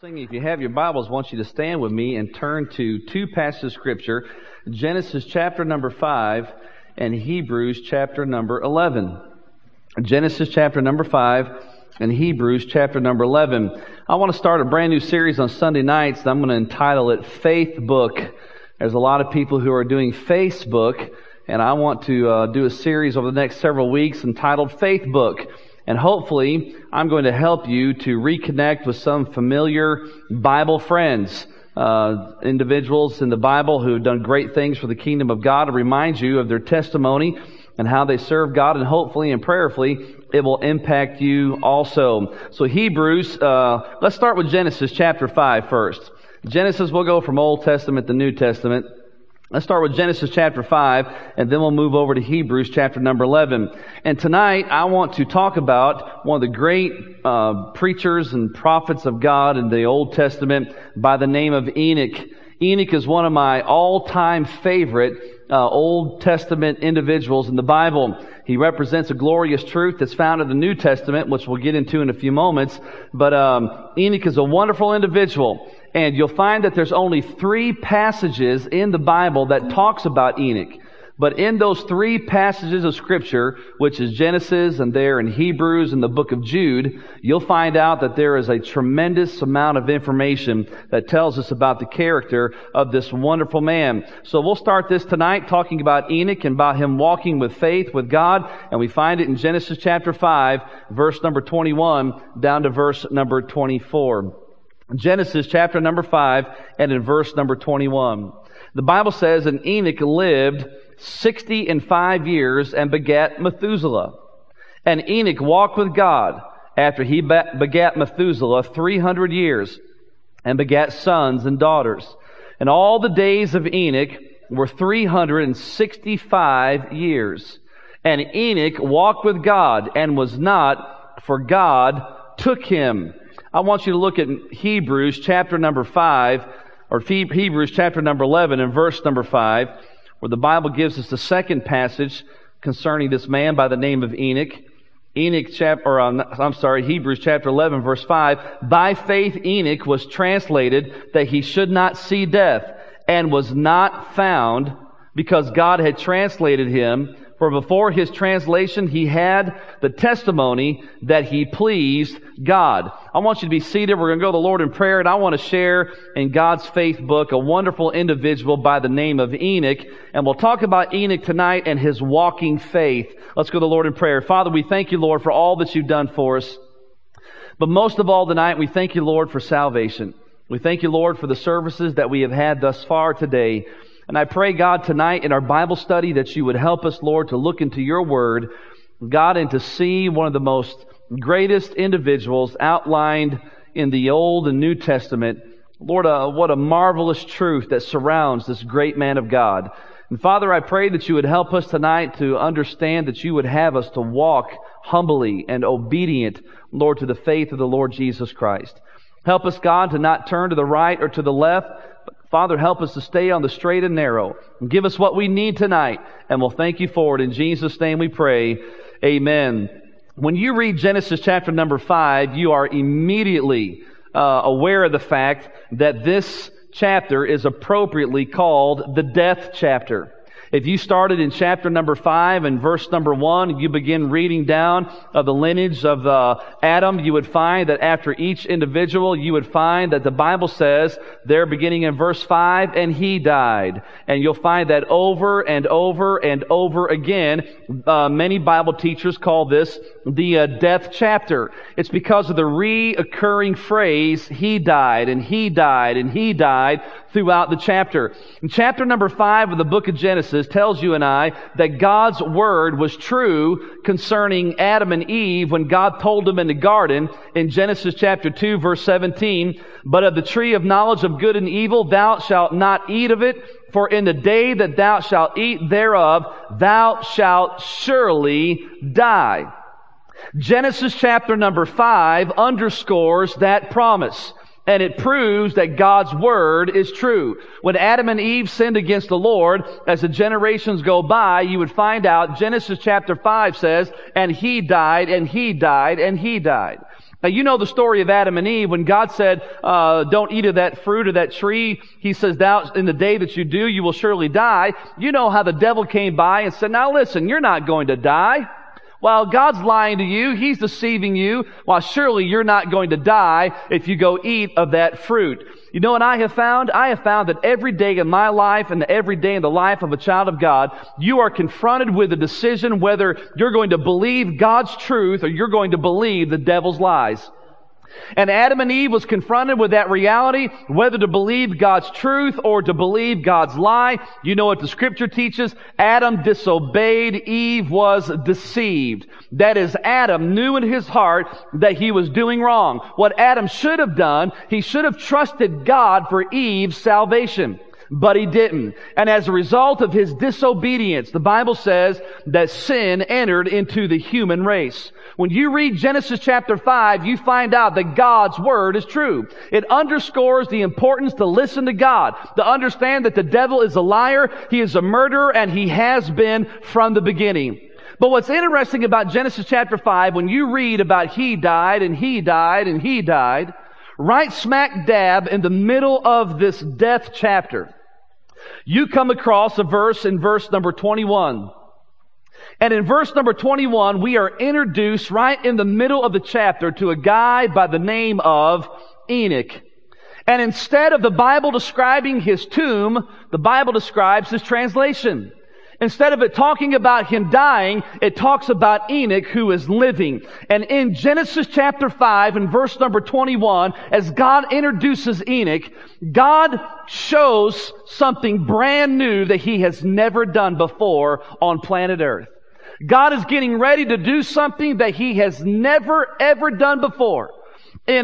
If you have your Bibles, I want you to stand with me and turn to two passages of Scripture, Genesis chapter number 5 and Hebrews chapter number 11. Genesis chapter number 5 and Hebrews chapter number 11. I want to start a brand new series on Sunday nights, and I'm going to entitle it Faith Book. There's a lot of people who are doing Facebook, and I want to do a series over the next several weeks entitled Faith Book. And hopefully, I'm going to help you to reconnect with some familiar Bible friends, individuals in the Bible who have done great things for the kingdom of God, and remind you of their testimony and how they serve God, and hopefully and prayerfully, it will impact you also. So Hebrews, let's start with Genesis chapter 5 first. Genesis, we'll go from Old Testament to New Testament. Let's start with Genesis chapter 5, and then we'll move over to Hebrews chapter number 11. And tonight, I want to talk about one of the great preachers and prophets of God in the Old Testament by the name of Enoch. Enoch is one of my all-time favorite Old Testament individuals in the Bible. He represents a glorious truth that's found in the New Testament, which we'll get into in a few moments. But Enoch is a wonderful individual. And you'll find that there's only 3 passages in the Bible that talks about Enoch. But in those 3 passages of Scripture, which is Genesis and there in Hebrews and the book of Jude, you'll find out that there is a tremendous amount of information that tells us about the character of this wonderful man. So we'll start this tonight talking about Enoch and about him walking with faith with God. And we find it in Genesis chapter 5, verse number 21 down to verse number 24. Genesis chapter number 5 and in verse number 21. The Bible says, "And Enoch lived 65 years and begat Methuselah. And Enoch walked with God after he begat Methuselah 300 years and begat sons and daughters. And all the days of Enoch were 365 years. And Enoch walked with God and was not, for God took him." I want you to look at Hebrews chapter number 5, or Hebrews chapter number 11 and verse number 5, where the Bible gives us the second passage concerning this man by the name of Enoch. Hebrews chapter 11 verse 5, "By faith Enoch was translated that he should not see death, and was not found, because God had translated him. For before his translation, he had the testimony that he pleased God." I want you to be seated. We're going to go to the Lord in prayer, and I want to share in God's faith book a wonderful individual by the name of Enoch. And we'll talk about Enoch tonight and his walking faith. Let's go to the Lord in prayer. Father, we thank you, Lord, for all that you've done for us. But most of all tonight, we thank you, Lord, for salvation. We thank you, Lord, for the services that we have had thus far today. And I pray, God, tonight in our Bible study that you would help us, Lord, to look into your word, God, and to see one of the most greatest individuals outlined in the Old and New Testament. Lord, what a marvelous truth that surrounds this great man of God. And Father, I pray that you would help us tonight to understand that you would have us to walk humbly and obedient, Lord, to the faith of the Lord Jesus Christ. Help us, God, to not turn to the right or to the left. Father, help us to stay on the straight and narrow. And give us what we need tonight. And we'll thank you for it. In Jesus' name we pray. Amen. When you read Genesis chapter number 5, you are immediately aware of the fact that this chapter is appropriately called the death chapter. If you started in chapter number 5 and verse number 1, you begin reading down of the lineage of Adam, you would find that after each individual, you would find that the Bible says, there beginning in verse 5, "And he died." And you'll find that over and over and over again. Many Bible teachers call this the death chapter. It's because of the reoccurring phrase, "he died," and "he died," and "he died," throughout the chapter. In chapter number 5 of the book of Genesis tells you and I that God's word was true concerning Adam and Eve when God told them in the garden in Genesis chapter 2 verse 17, "But of the tree of knowledge of good and evil thou shalt not eat of it, for in the day that thou shalt eat thereof thou shalt surely die." Genesis chapter number 5 underscores that promise. And it proves that God's word is true. When Adam and Eve sinned against the Lord, as the generations go by, you would find out Genesis chapter 5 says, "And he died, and he died, and he died." Now, you know the story of Adam and Eve. When God said, don't eat of that fruit of that tree, He says, "Thou, in the day that you do, you will surely die." You know how the devil came by and said, "Now listen, you're not going to die." While God's lying to you, He's deceiving you. While surely you're not going to die if you go eat of that fruit. You know what I have found? I have found that every day in my life and every day in the life of a child of God, you are confronted with a decision whether you're going to believe God's truth or you're going to believe the devil's lies. And Adam and Eve was confronted with that reality, whether to believe God's truth or to believe God's lie. You know what the Scripture teaches? Adam disobeyed, Eve was deceived. That is, Adam knew in his heart that he was doing wrong. What Adam should have done, he should have trusted God for Eve's salvation. But he didn't. And as a result of his disobedience, the Bible says that sin entered into the human race. When you read Genesis chapter 5, you find out that God's Word is true. It underscores the importance to listen to God, to understand that the devil is a liar, he is a murderer, and he has been from the beginning. But what's interesting about Genesis chapter 5, when you read about he died, and he died, and he died, right smack dab in the middle of this death chapter, you come across a verse in verse number 21. And in verse number 21, we are introduced right in the middle of the chapter to a guy by the name of Enoch. And instead of the Bible describing his tomb, the Bible describes his translation. Instead of it talking about him dying, it talks about Enoch who is living. And in Genesis chapter 5 and verse number 21, as God introduces Enoch, God shows something brand new that He has never done before on planet Earth. God is getting ready to do something that He has never ever done before. In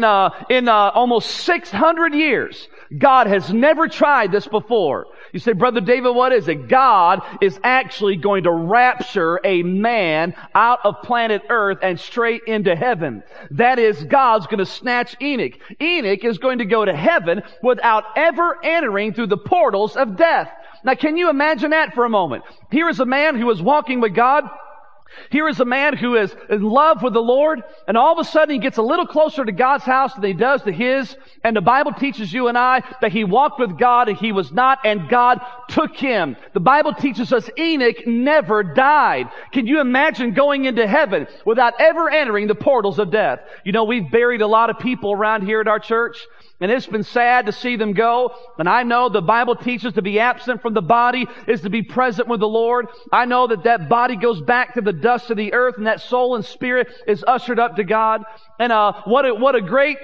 almost 600 years, God has never tried this before. You say, "Brother David, what is it?" God is actually going to rapture a man out of planet Earth and straight into heaven. That is, God's going to snatch Enoch. Enoch is going to go to heaven without ever entering through the portals of death. Now, can you imagine that for a moment? Here is a man who is walking with God. Here is a man who is in love with the Lord, and all of a sudden he gets a little closer to God's house than he does to his, and the Bible teaches you and I that he walked with God and he was not, and God took him. The Bible teaches us Enoch never died. Can you imagine going into heaven without ever entering the portals of death? You know, we've buried a lot of people around here at our church, and it's been sad to see them go. And I know the Bible teaches to be absent from the body is to be present with the Lord. I know that that body goes back to the dust of the earth, and that soul and spirit is ushered up to God. And what a great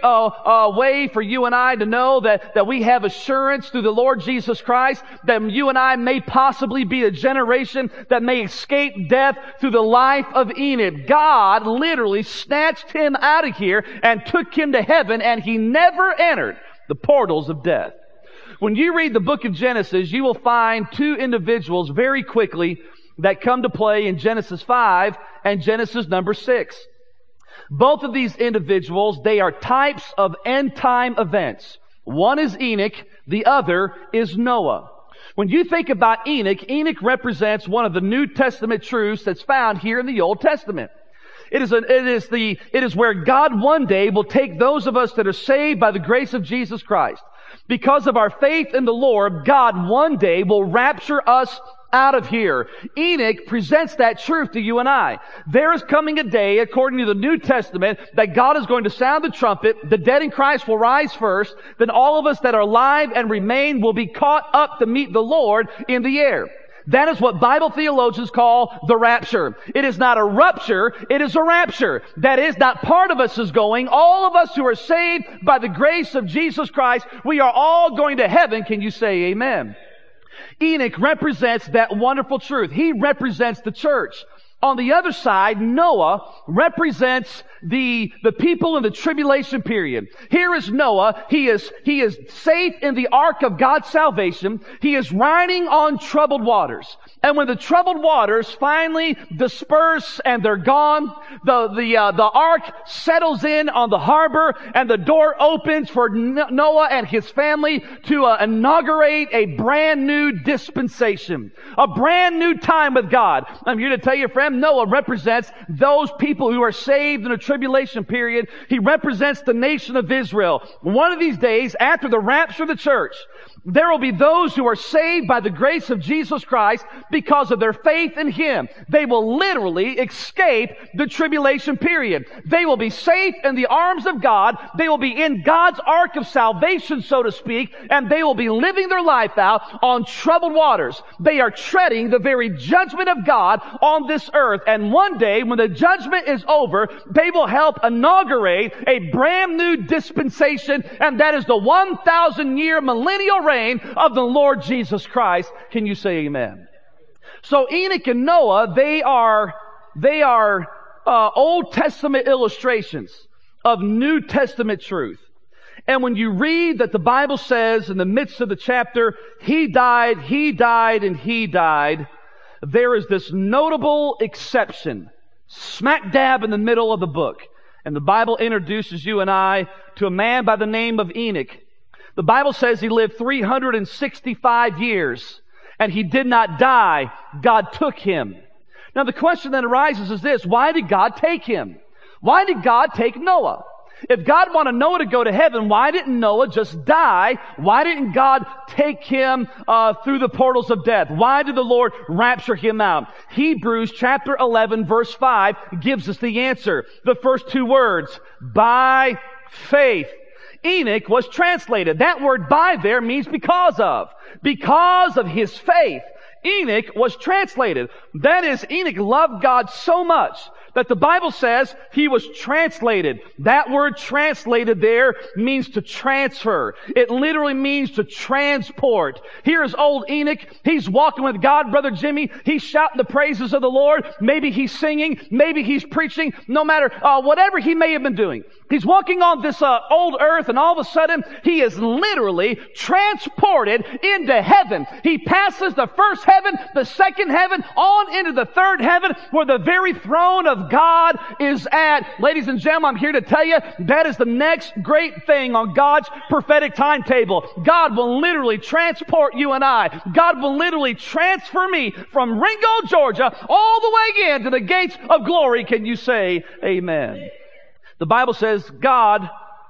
way for you and I to know that we have assurance through the Lord Jesus Christ that you and I may possibly be a generation that may escape death through the life of Enoch. God literally snatched him out of here and took him to heaven, and he never entered the portals of death. When you read the book of Genesis, you will find two individuals very quickly that come to play in Genesis 5 and Genesis number 6. Both of these individuals, they are types of end-time events. One is Enoch, the other is Noah. When you think about Enoch, Enoch represents one of the New Testament truths that's found here in the Old Testament. It is where God one day will take those of us that are saved by the grace of Jesus Christ. Because of our faith in the Lord, God one day will rapture us out of here. Enoch presents that truth to you and I. There is coming a day, according to the New Testament, that God is going to sound the trumpet, the dead in Christ will rise first, then all of us that are alive and remain will be caught up to meet the Lord in the air. That is what Bible theologians call the rapture. It is not a rupture, it is a rapture. That is, not part of us is going. All of us who are saved by the grace of Jesus Christ, we are all going to heaven. Can you say amen? Enoch represents that wonderful truth. He represents the church. On the other side, Noah represents the people in the tribulation period. Here is Noah. He is safe in the ark of God's salvation. He is riding on troubled waters. And when the troubled waters finally disperse and they're gone, the ark settles in on the harbor, and the door opens for Noah and his family to inaugurate a brand new dispensation, a brand new time with God. I'm here to tell you, friend, Abraham, Noah represents those people who are saved in a tribulation period. He represents the nation of Israel. One of these days, after the rapture of the church, there will be those who are saved by the grace of Jesus Christ because of their faith in Him. They will literally escape the tribulation period. They will be safe in the arms of God. They will be in God's ark of salvation, so to speak, and they will be living their life out on troubled waters. They are treading the very judgment of God on this earth. And one day, when the judgment is over, they will help inaugurate a brand new dispensation, and that is the 1,000-year millennial reign of the Lord Jesus Christ. Can you say amen? So Enoch and Noah, they are Old Testament illustrations of New Testament truth. And when you read that the Bible says in the midst of the chapter, he died, and he died, there is this notable exception, smack dab in the middle of the book. And the Bible introduces you and I to a man by the name of Enoch. The Bible says he lived 365 years, and he did not die. God took him. Now the question that arises is this: why did God take him? Why did God take Noah? If God wanted Noah to go to heaven, why didn't Noah just die? Why didn't God take him through the portals of death? Why did the Lord rapture him out? Hebrews chapter 11 verse 5 gives us the answer. The first two words, by faith. Enoch was translated. That word by there means because of. Because of his faith, Enoch was translated. That is, Enoch loved God so much that the Bible says he was translated. That word translated there means to transfer. It literally means to transport. Here's old Enoch. He's walking with God, Brother Jimmy. He's shouting the praises of the Lord. Maybe he's singing. Maybe he's preaching. No matter whatever he may have been doing. He's walking on this old earth, and all of a sudden he is literally transported into heaven. He passes the first heaven, the second heaven, on into the third heaven, where the very throne of God is at. Ladies and gentlemen, I'm here to tell you that is the next great thing on God's prophetic timetable. God will literally transport you and I. God will literally transfer me from Ringo, Georgia, all the way in to the gates of glory. Can you say amen? The Bible says God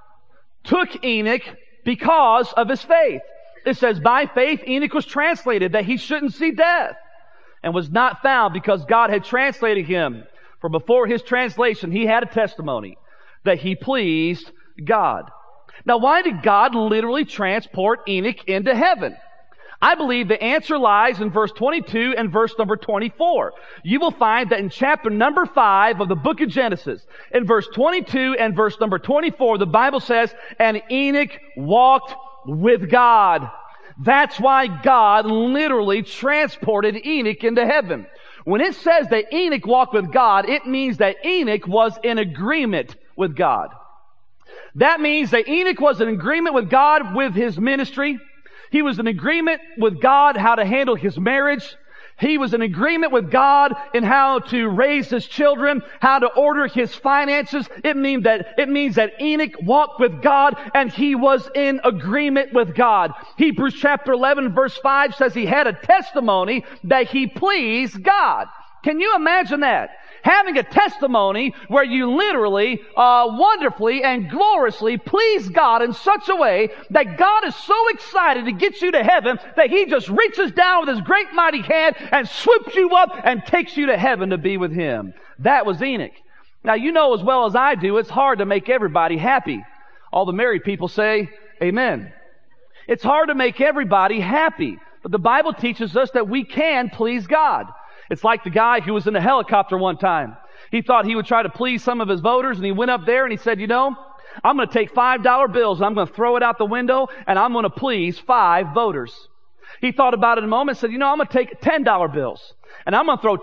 took Enoch because of his faith. It says by faith Enoch was translated that he shouldn't see death, and was not found because God had translated him. For before his translation, he had a testimony that he pleased God. Now, why did God literally transport Enoch into heaven? I believe the answer lies in verse 22 and verse number 24. You will find that in chapter number 5 of the book of Genesis, in verse 22 and verse number 24, the Bible says, and Enoch walked with God. That's why God literally transported Enoch into heaven. When it says that Enoch walked with God, it means that Enoch was in agreement with God. That means that Enoch was in agreement with God with his ministry. He was in agreement with God how to handle his marriage. He was in agreement with God in how to raise his children, how to order his finances. It means that Enoch walked with God and he was in agreement with God. Hebrews chapter 11 verse 5 says he had a testimony that he pleased God. Can you imagine that? Having a testimony where you literally, wonderfully and gloriously please God in such a way that God is so excited to get you to heaven that He just reaches down with His great mighty hand and swoops you up and takes you to heaven to be with Him. That was Enoch. Now, you know as well as I do, it's hard to make everybody happy. All the married people say, amen. It's hard to make everybody happy. But the Bible teaches us that we can please God. It's like the guy who was in a helicopter one time. He thought he would try to please some of his voters, and he went up there and he said, you know, I'm going to take $5 bills and I'm going to throw it out the window and I'm going to please 5 voters. He thought about it a moment and said, you know, I'm going to take $10 bills and I'm going to throw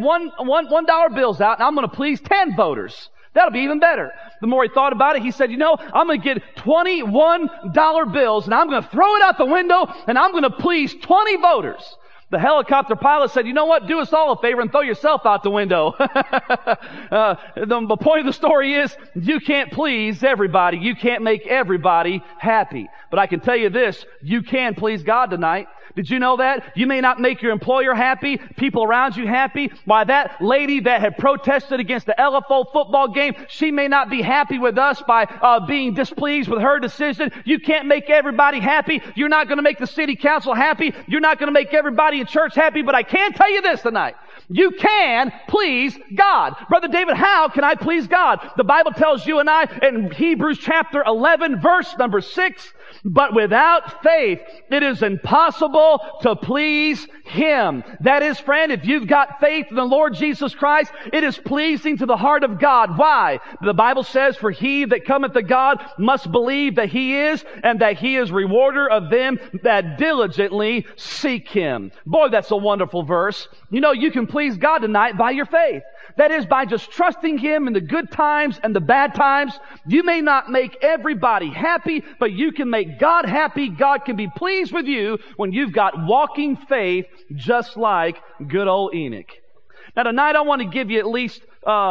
$1 bills out and I'm going to please 10 voters. That'll be even better. The more he thought about it, he said, you know, I'm going to get $21 bills and I'm going to throw it out the window and I'm going to please 20 voters. The helicopter pilot said, you know what? Do us all a favor and throw yourself out the window. The point of the story is, you can't please everybody. You can't make everybody happy. But I can tell you this, you can please God tonight. Did you know that? You may not make your employer happy, people around you happy. Why, that lady that had protested against the LFO football game, she may not be happy with us by being displeased with her decision. You can't make everybody happy. You're not going to make the city council happy. You're not going to make everybody in church happy. But I can tell you this tonight. You can please God. Brother David, how can I please God? The Bible tells you and I in Hebrews chapter 11, verse number 6, but without faith, it is impossible to please Him. That is, friend, if you've got faith in the Lord Jesus Christ, it is pleasing to the heart of God. Why? The Bible says, for he that cometh to God must believe that He is, and that He is rewarder of them that diligently seek Him. Boy, that's a wonderful verse. You know, you can please God tonight by your faith. That is, by just trusting Him in the good times and the bad times. You may not make everybody happy, but you can make God happy. God can be pleased with you when you've got walking faith just like good old Enoch. Now tonight I want to give you at least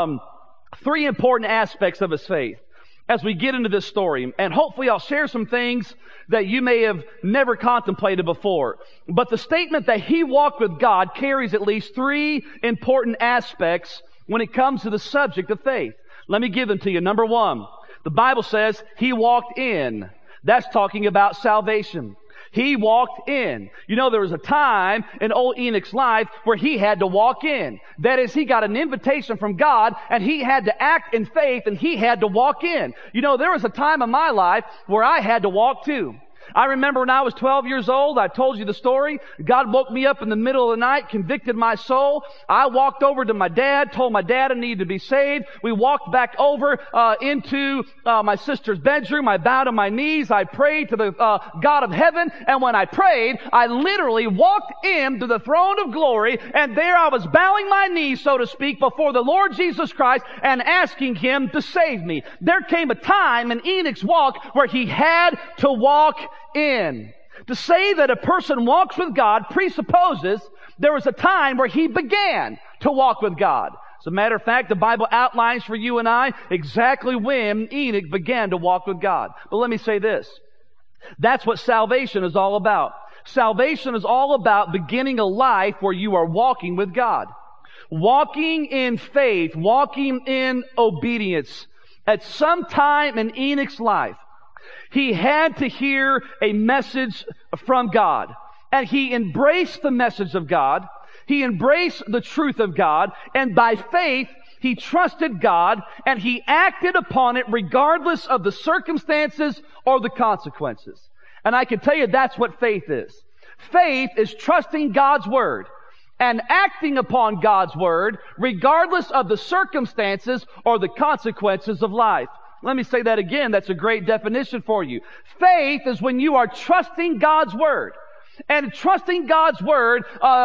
3 important aspects of his faith as we get into this story. And hopefully I'll share some things that you may have never contemplated before. But the statement that he walked with God carries at least 3 important aspects when it comes to the subject of faith. Let me give them to you. Number 1, the Bible says he walked in. That's talking about salvation. He walked in. You know, there was a time in old Enoch's life where he had to walk in. That is, he got an invitation from God and he had to act in faith and he had to walk in. You know, there was a time in my life where I had to walk too. I remember when I was 12 years old, I told you the story. God woke me up in the middle of the night, convicted my soul. I walked over to my dad, told my dad I needed to be saved. We walked back over into my sister's bedroom. I bowed on my knees. I prayed to the God of heaven. And when I prayed, I literally walked into the throne of glory. And there I was bowing my knees, so to speak, before the Lord Jesus Christ and asking Him to save me. There came a time in Enoch's walk where he had to walk in. To say that a person walks with God presupposes there was a time where he began to walk with God. As a matter of fact, the Bible outlines for you and I exactly when Enoch began to walk with God. But let me say this. That's what salvation is all about. Salvation is all about beginning a life where you are walking with God. Walking in faith, walking in obedience. At some time in Enoch's life, he had to hear a message from God. And he embraced the message of God. He embraced the truth of God. And by faith, he trusted God and he acted upon it regardless of the circumstances or the consequences. And I can tell you that's what faith is. Faith is trusting God's Word and acting upon God's Word regardless of the circumstances or the consequences of life. Let me say that again. That's a great definition for you. Faith is when you are trusting God's Word. And trusting God's Word,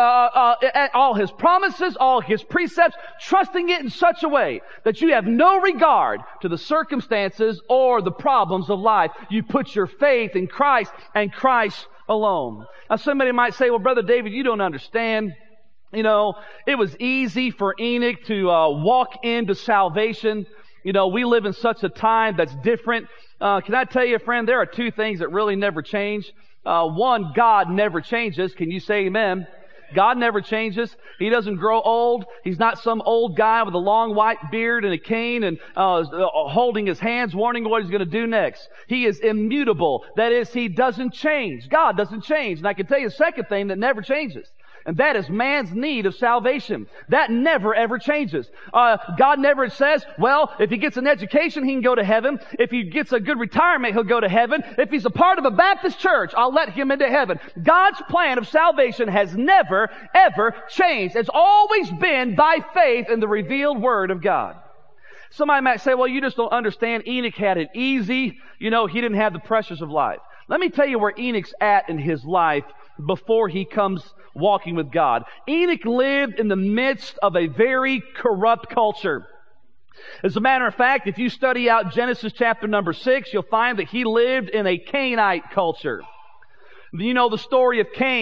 all His promises, all His precepts, trusting it in such a way that you have no regard to the circumstances or the problems of life. You put your faith in Christ and Christ alone. Now somebody might say, well, Brother David, you don't understand. You know, it was easy for Enoch to walk into salvation. You know, we live in such a time that's different. Can I tell you, friend, there are 2 things that really never change. One, God never changes. Can you say amen? God never changes. He doesn't grow old. He's not some old guy with a long white beard and a cane and holding his hands, warning what He's going to do next. He is immutable. That is, He doesn't change. God doesn't change. And I can tell you a second thing that never changes. And that is man's need of salvation. That never ever changes. God never says, well, if he gets an education, he can go to heaven. If he gets a good retirement, he'll go to heaven. If he's a part of a Baptist church, I'll let him into heaven. God's plan of salvation has never ever changed. It's always been by faith in the revealed Word of God. Somebody might say, well, you just don't understand. Enoch had it easy. You know, he didn't have the pressures of life. Let me tell you where Enoch's at in his life before he comes walking with God. Enoch lived in the midst of a very corrupt culture. As a matter of fact, if you study out Genesis chapter number 6, you'll find that he lived in a Canaanite culture. You know the story of Cain.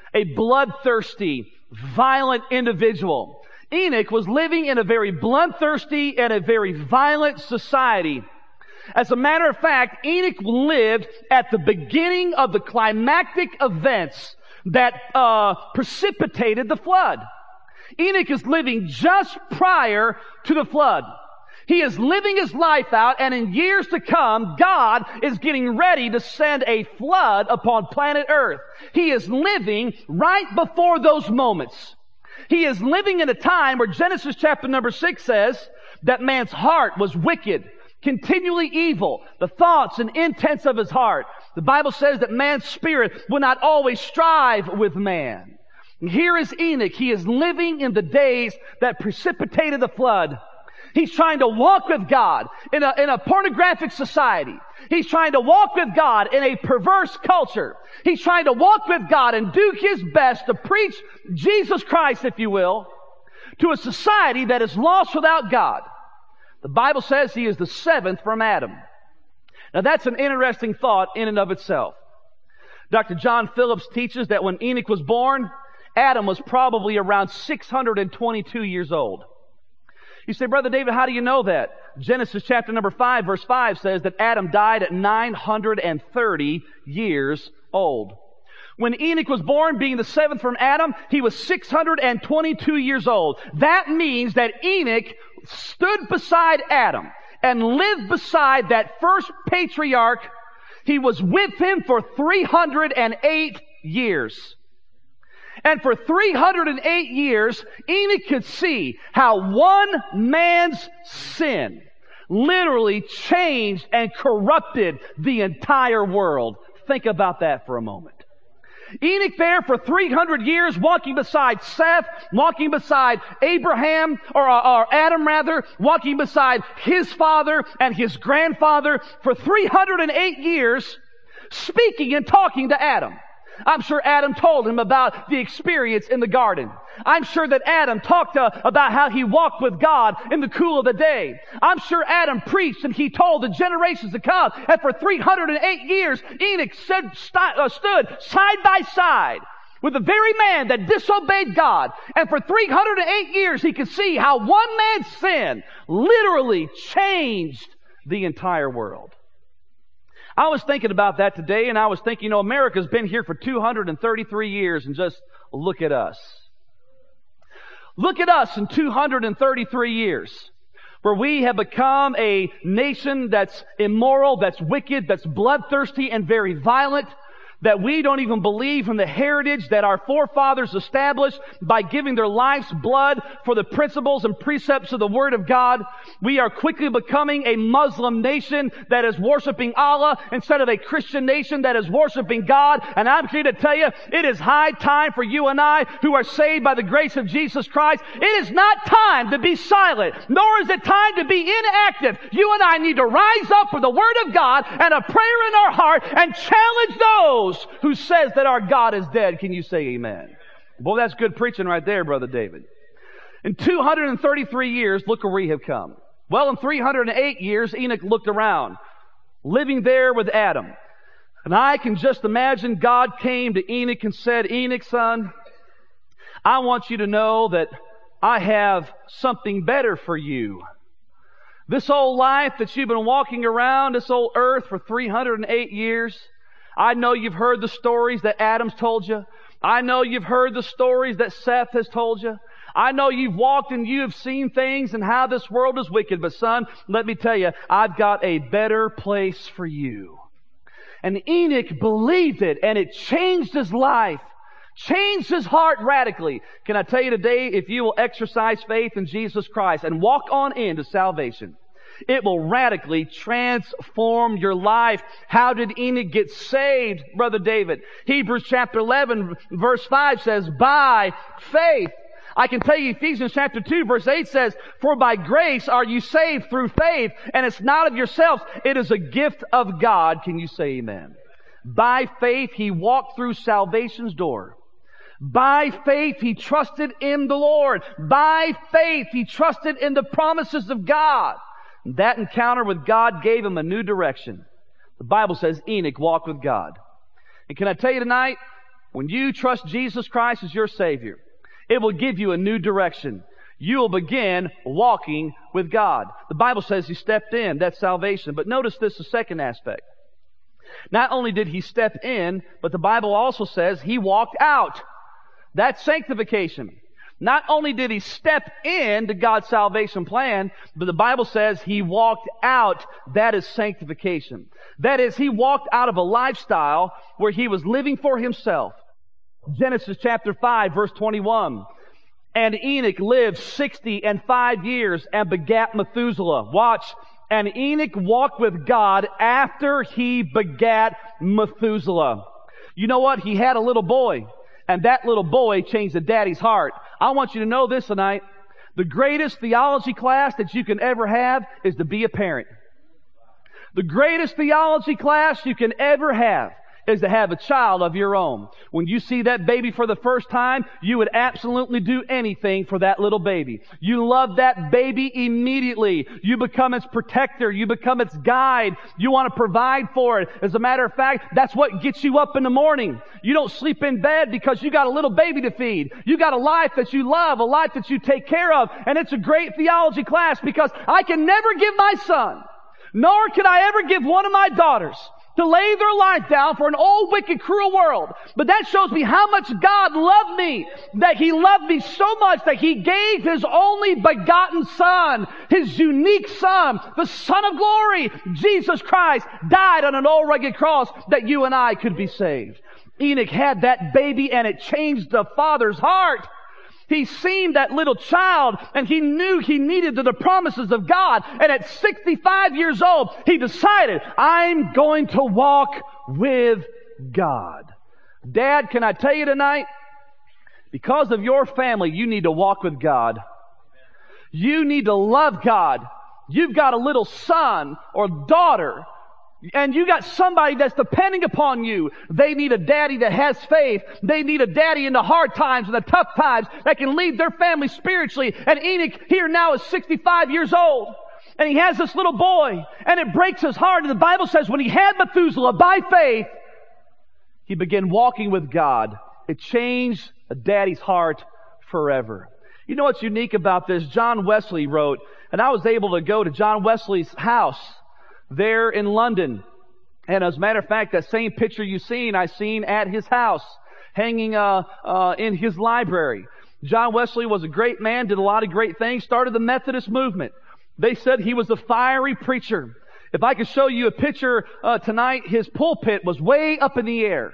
a bloodthirsty, violent individual. Enoch was living in a very bloodthirsty and a very violent society. As a matter of fact, Enoch lived at the beginning of the climactic events that precipitated the flood. Enoch is living just prior to the flood. He is living his life out, and in years to come, God is getting ready to send a flood upon planet Earth. He is living right before those moments. He is living in a time where Genesis chapter number 6 says that man's heart was wicked, continually evil, the thoughts and intents of his heart. The Bible says that man's spirit will not always strive with man. And here is Enoch. He is living in the days that precipitated the flood. He's trying to walk with God in a pornographic society. He's trying to walk with God in a perverse culture. He's trying to walk with God and do his best to preach Jesus Christ, if you will, to a society that is lost without God. The Bible says he is the seventh from Adam. Now that's an interesting thought in and of itself. Dr. John Phillips teaches that when Enoch was born, Adam was probably around 622 years old. You say, Brother David, how do you know that? Genesis chapter number 5, verse 5 says that Adam died at 930 years old. When Enoch was born, being the seventh from Adam, he was 622 years old. That means that Enoch stood beside Adam and lived beside that first patriarch. He was with him for 308 years. And for 308 years, Enoch could see how one man's sin literally changed and corrupted the entire world. Think about that for a moment. Enoch there for 300 years walking beside Seth, walking beside Abraham, or Adam rather, walking beside his father and his grandfather for 308 years, speaking and talking to Adam. I'm sure Adam told him about the experience in the garden. I'm sure that Adam talked about how he walked with God in the cool of the day. I'm sure Adam preached and he told the generations to come. And for 308 years, Enoch stood side by side with the very man that disobeyed God. And for 308 years, he could see how one man's sin literally changed the entire world. I was thinking about that today, and I was thinking, America's been here for 233 years, and just look at us. Look at us in 233 years, where we have become a nation that's immoral, that's wicked, that's bloodthirsty, and very violent, that we don't even believe in the heritage that our forefathers established by giving their life's blood for the principles and precepts of the Word of God. We are quickly becoming a Muslim nation that is worshiping Allah instead of a Christian nation that is worshiping God. And I'm here to tell you, it is high time for you and I who are saved by the grace of Jesus Christ. It is not time to be silent, nor is it time to be inactive. You and I need to rise up for the Word of God and a prayer in our heart and challenge those who says that our God is dead. Can you say amen? Boy, that's good preaching right there, Brother David. In 233 years, look where we have come. Well, in 308 years, Enoch looked around, living there with Adam. And I can just imagine God came to Enoch and said, Enoch, son, I want you to know that I have something better for you. This old life that you've been walking around, this old earth for 308 years, I know you've heard the stories that Adam's told you. I know you've heard the stories that Seth has told you. I know you've walked and you have seen things and how this world is wicked. But son, let me tell you, I've got a better place for you. And Enoch believed it, and it changed his life, changed his heart radically. Can I tell you today, if you will exercise faith in Jesus Christ and walk on into salvation, it will radically transform your life. How did Enoch get saved, Brother David? Hebrews chapter 11, verse 5 says, by faith. I can tell you Ephesians chapter 2, verse 8 says, for by grace are you saved through faith, and it's not of yourselves, it is a gift of God. Can you say amen? By faith, he walked through salvation's door. By faith, he trusted in the Lord. By faith, he trusted in the promises of God. That encounter with God gave him a new direction. The Bible says Enoch walked with God. And can I tell you tonight, When you trust Jesus Christ as your Savior, it will give you a new direction. You will begin walking with God. The Bible says He stepped in. That's salvation. But notice this, the second aspect. Not only did He step in, but the Bible also says He walked out. That's sanctification. Not only did He step into God's salvation plan, but the Bible says He walked out. That is sanctification. That is, He walked out of a lifestyle where He was living for Himself. Genesis chapter 5, verse 21. And Enoch lived 65 years and begat Methuselah. Watch. And Enoch walked with God after he begat Methuselah. You know what? He had a little boy. And that little boy changed the daddy's heart. I want you to know this tonight. The greatest theology class that you can ever have is to be a parent. The greatest theology class you can ever have is to have a child of your own. When you see that baby for the first time, you would absolutely do anything for that little baby. You love that baby immediately. You become its protector. You become its guide. You want to provide for it. As a matter of fact, that's what gets you up in the morning. You don't sleep in bed because you got a little baby to feed. You got a life that you love, a life that you take care of. And it's a great theology class because I can never give my son, nor can I ever give one of my daughters to lay their life down for an old, wicked, cruel world. But that shows me how much God loved me, that He loved me so much that He gave His only begotten Son, His unique Son, the Son of glory, Jesus Christ, died on an old rugged cross that you and I could be saved. Enoch had that baby and it changed the father's heart. He seen that little child and he knew he needed the promises of God. And at 65 years old, he decided, I'm going to walk with God. Dad, can I tell you tonight? Because of your family, you need to walk with God. You need to love God. You've got a little son or daughter, and you got somebody that's depending upon you. They need a daddy that has faith. They need a daddy in the hard times and the tough times that can lead their family spiritually. And Enoch here now is 65 years old. And he has this little boy. And it breaks his heart. And the Bible says when he had Methuselah by faith, he began walking with God. It changed a daddy's heart forever. You know what's unique about this? John Wesley wrote, and I was able to go to John Wesley's house there in London. And as a matter of fact, that same picture you've seen, I seen at his house, hanging in his library. John Wesley was a great man, did a lot of great things, started the Methodist movement. They said he was a fiery preacher. If I could show you a picture tonight, his pulpit was way up in the air.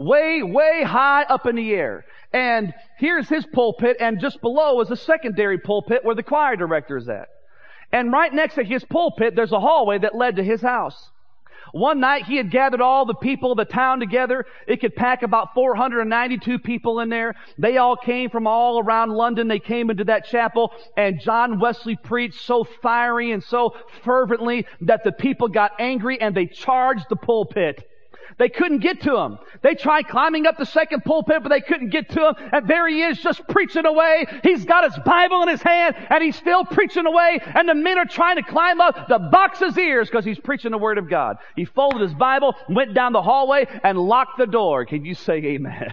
Way high up in the air. And here's his pulpit, and just below is a secondary pulpit where the choir director is at. And right next to his pulpit, there's a hallway that led to his house. One night, he had gathered all the people of the town together. It could pack about 492 people in there. They all came from all around London. They came into that chapel, and John Wesley preached so fiery and so fervently that the people got angry and they charged the pulpit. They couldn't get to him. They tried climbing up the second pulpit, but they couldn't get to him. And there he is, just preaching away. He's got his Bible in his hand, and he's still preaching away. And the men are trying to climb up to box his ears because he's preaching the Word of God. He folded his Bible, went down the hallway, and locked the door. Can you say amen?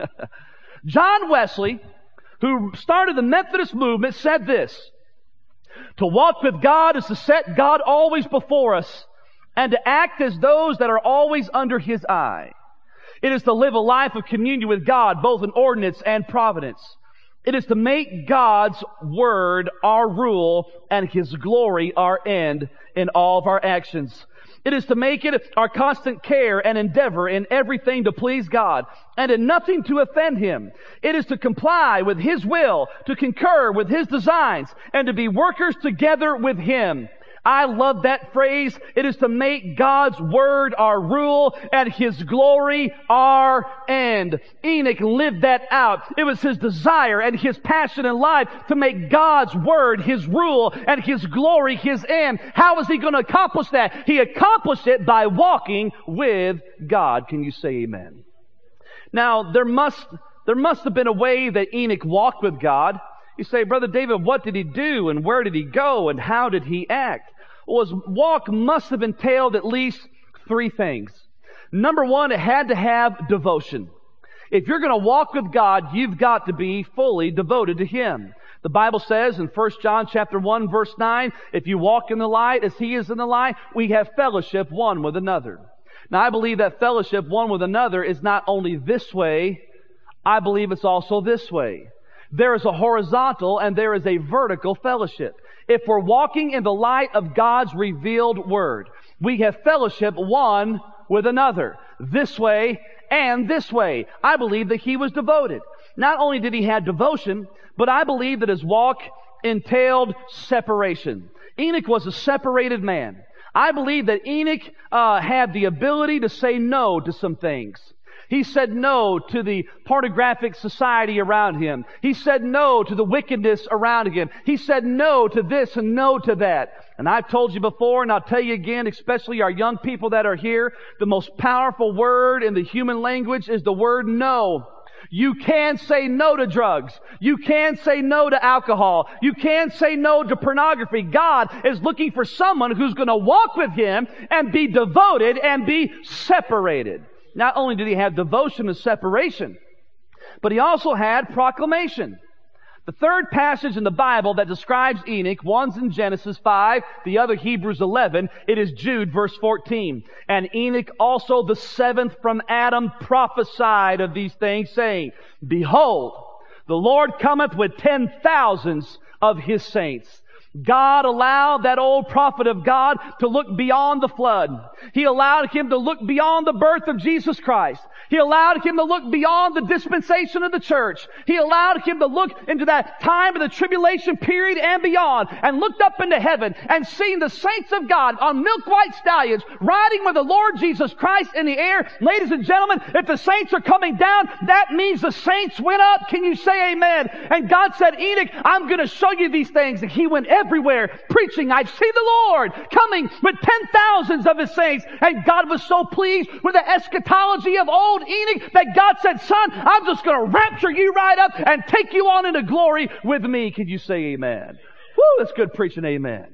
John Wesley, who started the Methodist movement, said this: to walk with God is to set God always before us, and to act as those that are always under His eye. It is to live a life of communion with God, both in ordinance and providence. It is to make God's Word our rule and His glory our end in all of our actions. It is to make it our constant care and endeavor in everything to please God, and in nothing to offend Him. It is to comply with His will, to concur with His designs, and to be workers together with Him. I love that phrase. It is to make God's Word our rule and His glory our end. Enoch lived that out. It was his desire and his passion in life to make God's Word His rule and His glory His end. How was he going to accomplish that? He accomplished it by walking with God. Can you say amen? Now, there must have been a way that Enoch walked with God. You say, Brother David, what did he do and where did he go and how did he act? Well, his walk must have entailed at least three things. Number one, it had to have devotion. If you're going to walk with God, you've got to be fully devoted to Him. The Bible says in 1 John chapter 1 verse 9, if you walk in the light as He is in the light, we have fellowship one with another. Now I believe that fellowship one with another is not only this way, I believe it's also this way. There is a horizontal and there is a vertical fellowship. If we're walking in the light of God's revealed Word, we have fellowship one with another. This way and this way. I believe that he was devoted. Not only did he have devotion, but I believe that his walk entailed separation. Enoch was a separated man. I believe that Enoch had the ability to say no to some things. He said no to the pornographic society around him. He said no to the wickedness around him. He said no to this and no to that. And I've told you before, and I'll tell you again, especially our young people that are here, the most powerful word in the human language is the word no. You can say no to drugs. You can say no to alcohol. You can say no to pornography. God is looking for someone who's going to walk with Him and be devoted and be separated. Not only did he have devotion and separation, but he also had proclamation. The third passage in the Bible that describes Enoch, one's in Genesis 5, the other Hebrews 11, it is Jude verse 14. And Enoch also the seventh from Adam prophesied of these things, saying, Behold, the Lord cometh with 10,000s of His saints. God allowed that old prophet of God to look beyond the flood. He allowed him to look beyond the birth of Jesus Christ. He allowed him to look beyond the dispensation of the church. He allowed him to look into that time of the tribulation period and beyond, and looked up into heaven and seen the saints of God on milk-white stallions riding with the Lord Jesus Christ in the air. Ladies and gentlemen, if the saints are coming down, that means the saints went up. Can you say amen? And God said, Enoch, I'm going to show you these things. And he went everywhere preaching, I see the Lord coming with 10,000s of His saints. And God was so pleased with the eschatology of old Enoch that God said, son, I'm just going to rapture you right up and take you on into glory with me. Can you say amen? Woo, that's good preaching, amen.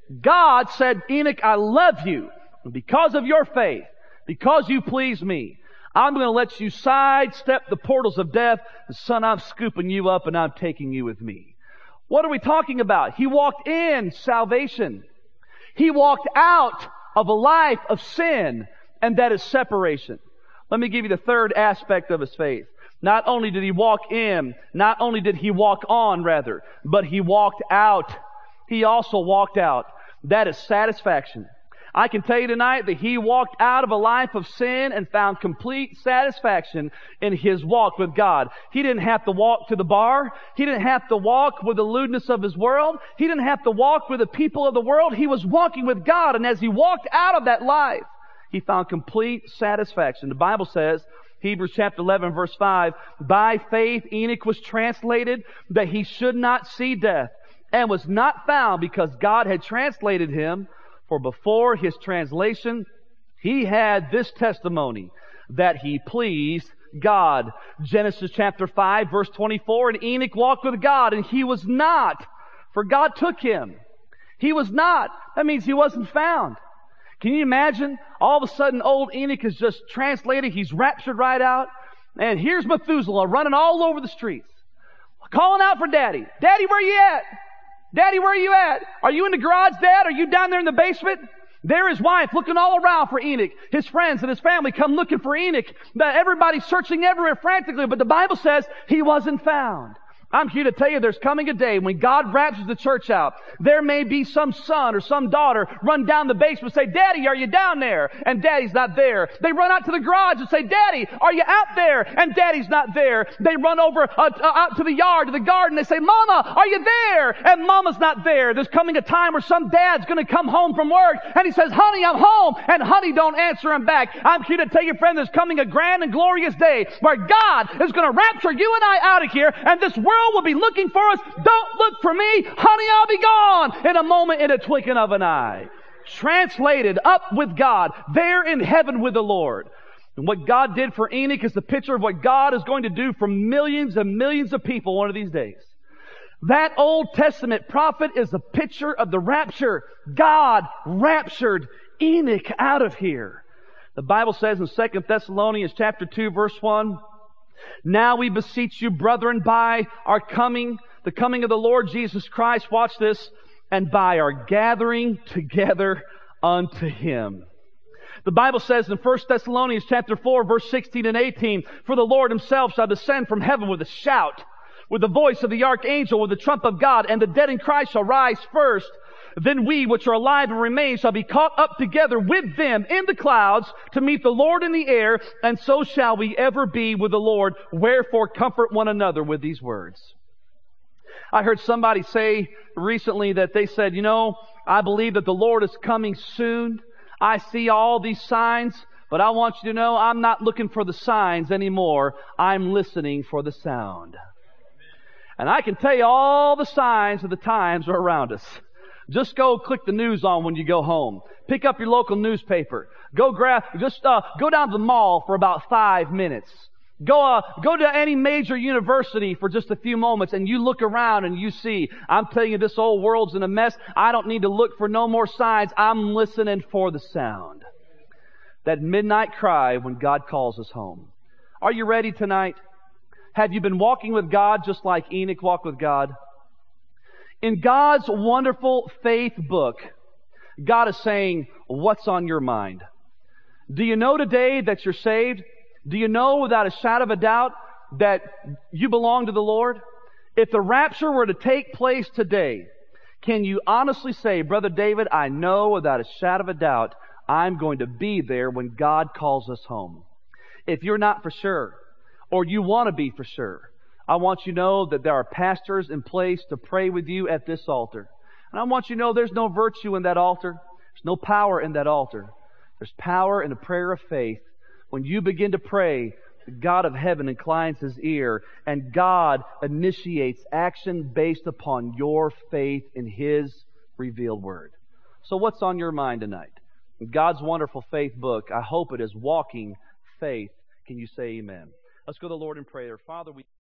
God said, Enoch, I love you. And because of your faith, because you please me, I'm going to let you sidestep the portals of death. And son, I'm scooping you up and I'm taking you with me. What are we talking about? He walked in salvation. He walked out of a life of sin, and that is separation. Let me give you the third aspect of his faith. Not only did he walk in, not only did he walk on, rather, but he walked out. He also walked out. That is satisfaction. I can tell you tonight that he walked out of a life of sin and found complete satisfaction in his walk with God. He didn't have to walk to the bar. He didn't have to walk with the lewdness of his world. He didn't have to walk with the people of the world. He was walking with God. And as he walked out of that life, he found complete satisfaction. The Bible says, Hebrews chapter 11 verse 5, by faith Enoch was translated that he should not see death, and was not found because God had translated him. For before his translation, he had this testimony, that he pleased God. Genesis chapter 5 verse 24, and Enoch walked with God, and he was not, for God took him. He was not. That means he wasn't found. Can you imagine? All of a sudden, old Enoch is just translated. He's raptured right out. And here's Methuselah running all over the streets, calling out for Daddy. Daddy, where you at? Daddy, where are you at? Are you in the garage, Dad? Are you down there in the basement? There his wife looking all around for Enoch. His friends and his family come looking for Enoch. Everybody's searching everywhere frantically, but the Bible says he wasn't found. I'm here to tell you there's coming a day when God raptures the church out. There may be some son or some daughter run down the basement and say, Daddy, are you down there? And Daddy's not there. They run out to the garage and say, Daddy, are you out there? And Daddy's not there. They run over out to the yard, to the garden. They say, Mama, are you there? And Mama's not there. There's coming a time where some dad's going to come home from work and he says, Honey, I'm home. And honey don't answer him back. I'm here to tell you, friend, there's coming a grand and glorious day where God is going to rapture you and I out of here, and this world will be looking for us. Don't look for me. Honey, I'll be gone in a moment, in a twinkling of an eye. Translated up with God, there in heaven with the Lord. And what God did for Enoch is the picture of what God is going to do for millions and millions of people one of these days. That Old Testament prophet is a picture of the rapture. God raptured Enoch out of here. The Bible says in 2 Thessalonians chapter 2 verse 1, Now we beseech you, brethren, by our coming, the coming of the Lord Jesus Christ, watch this, and by our gathering together unto Him. The Bible says in 1 Thessalonians chapter 4, verse 16 and 18, For the Lord Himself shall descend from heaven with a shout, with the voice of the archangel, with the trump of God, and the dead in Christ shall rise first. Then we which are alive and remain shall be caught up together with them in the clouds to meet the Lord in the air, and so shall we ever be with the Lord. Wherefore comfort one another with these words. I heard somebody say recently that they said, I believe that the Lord is coming soon. I see all these signs, but I want you to know I'm not looking for the signs anymore. I'm listening for the sound. And I can tell you all the signs of the times are around us. Just go click the news on when you go home. Pick up your local newspaper. Go down to the mall for about 5 minutes. Go to any major university for just a few moments, and you look around and you see, I'm telling you, this old world's in a mess. I don't need to look for no more signs. I'm listening for the sound. That midnight cry when God calls us home. Are you ready tonight? Have you been walking with God just like Enoch walked with God? In God's wonderful faith book, God is saying, what's on your mind? Do you know today that you're saved? Do you know without a shadow of a doubt that you belong to the Lord? If the rapture were to take place today, can you honestly say, Brother David, I know without a shadow of a doubt I'm going to be there when God calls us home? If you're not for sure, or you want to be for sure, I want you to know that there are pastors in place to pray with you at this altar. And I want you to know there's no virtue in that altar. There's no power in that altar. There's power in the prayer of faith. When you begin to pray, the God of heaven inclines His ear, and God initiates action based upon your faith in His revealed Word. So what's on your mind tonight? In God's wonderful faith book, I hope it is walking faith. Can you say amen? Let's go to the Lord in prayer. Father, we